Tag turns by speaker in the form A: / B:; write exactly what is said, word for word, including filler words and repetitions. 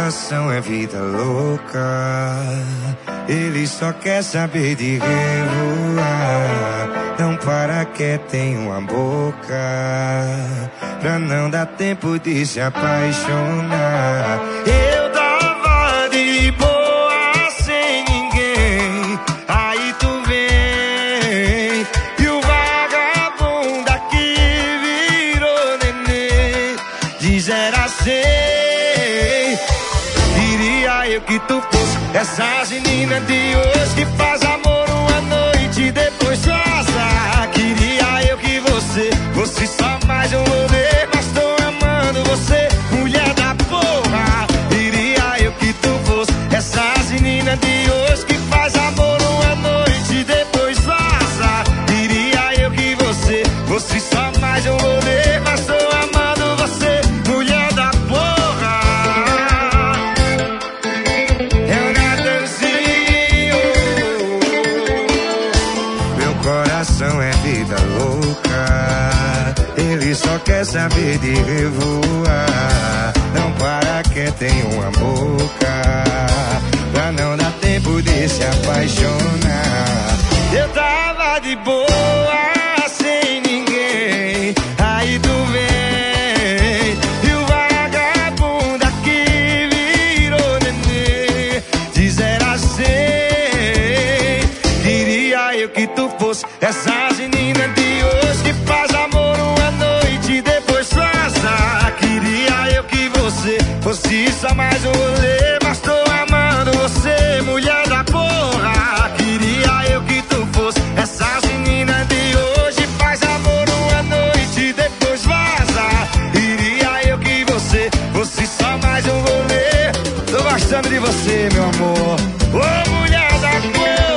A: coração é vida louca, ele só quer saber de revoar. Não para que tem uma boca, pra não dar tempo de se apaixonar. Eu tava de boa sem ninguém, aí tu vem e o vagabundo aqui virou neném. De zero a cem, queria eu que tu fosse essas meninas de hoje que faz amor uma noite e depois vaza. Queria eu que você fosse só mais um rolê, mas tô amando você, mulher da porra. Queria eu que tu fosse essas meninas de hoje que faz amor uma noite e depois vaza. Queria eu que você fosse só mais um rolê, mas tô amando você, mulher da porra. Eu Natanzinho, meu coração é vida louca, ele só quer saber de revoar. Não para que tem uma boca, pra não dar tempo de se apaixonar. Eu tava de boa sem ninguém, aí tu vem e o vagabundo aqui virou neném. De zero a cem, queria eu que tu fosse essas meninas de hoje que faz amor uma noite e depois vaza. Queria eu que você fosse só mais um rolê, mas tô amando você, mulher da porra. Queria eu que tu fosse essas meninas de hoje faz amor uma noite e depois vaza. Queria eu que você fosse só mais um rolê. Tô gostando de você, meu amor, ô mulher da porra.